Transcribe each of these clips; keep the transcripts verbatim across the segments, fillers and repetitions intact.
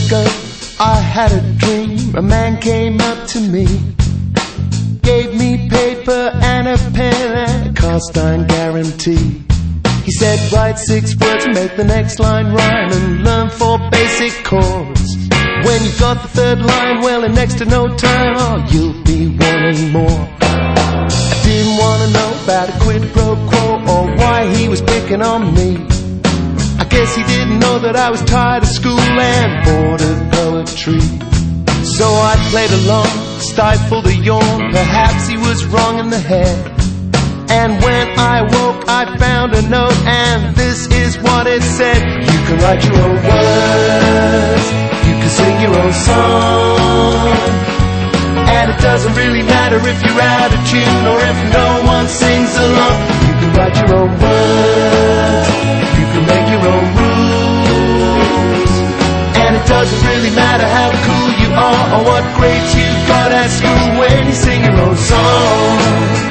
ago, I had a dream. A man came up to me, gave me paper and a pen and a cast iron guarantee. He said, write six words and make the next line rhyme and learn four basic chords. When you've got the third line, well, in next to no time, oh, you'll be wanting more. I didn't want to know about a quid pro quo or why he was picking on me. I guess he didn't know that I was tired of school and bored of poetry. So I played along, stifled a yawn. Perhaps he was wrong in the head. And when I woke, I found a note, and this is what it said. You can write your own words, you can sing your own song, and it doesn't really matter if you're out of tune or if no one sings along. You can write your own words, you can make your own rules, and it doesn't really matter how cool you are or what grades you got at school when you sing your own song.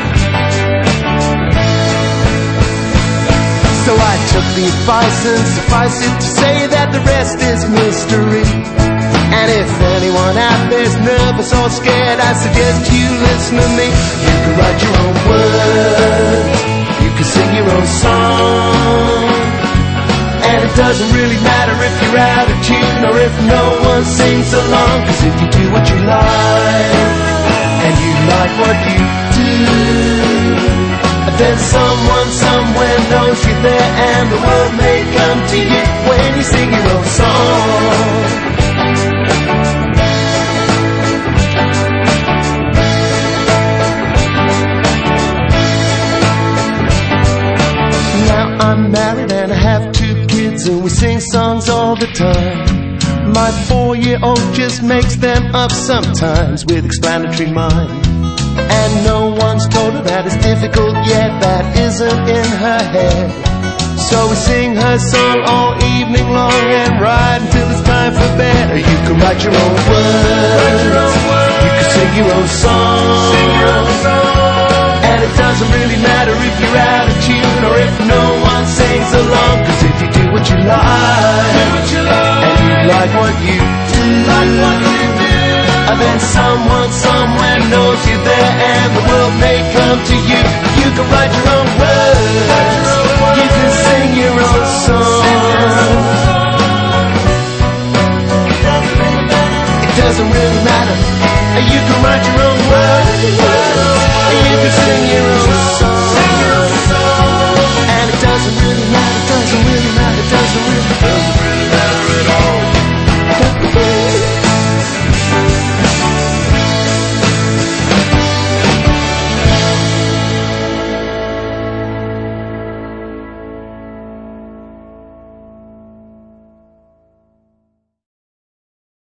So I took the advice and suffice it to say that the rest is mystery. And if anyone out there's nervous or scared, I suggest you listen to me. You can write your own words, you can sing your own song, and it doesn't really matter if you're out of tune or if no one sings along. Cause if you do what you like, and you like what you do, then someone somewhere knows you're there, and the world may come to you when you sing your own song. Now I'm married and I have two kids, and we sing songs all the time. My four-year-old just makes them up sometimes with explanatory mind. And no one's told her that it's difficult yet, that isn't in her head. So we sing her song all evening long and ride until it's time for bed. You can write your own words, you can sing your own song, and it doesn't really matter if you're out of tune or if no one sings along. Cause if you do what you like, and you like what you do, and then someone somewhere knows you're there, and the world may come to you. You can write your own words, you can sing your own song,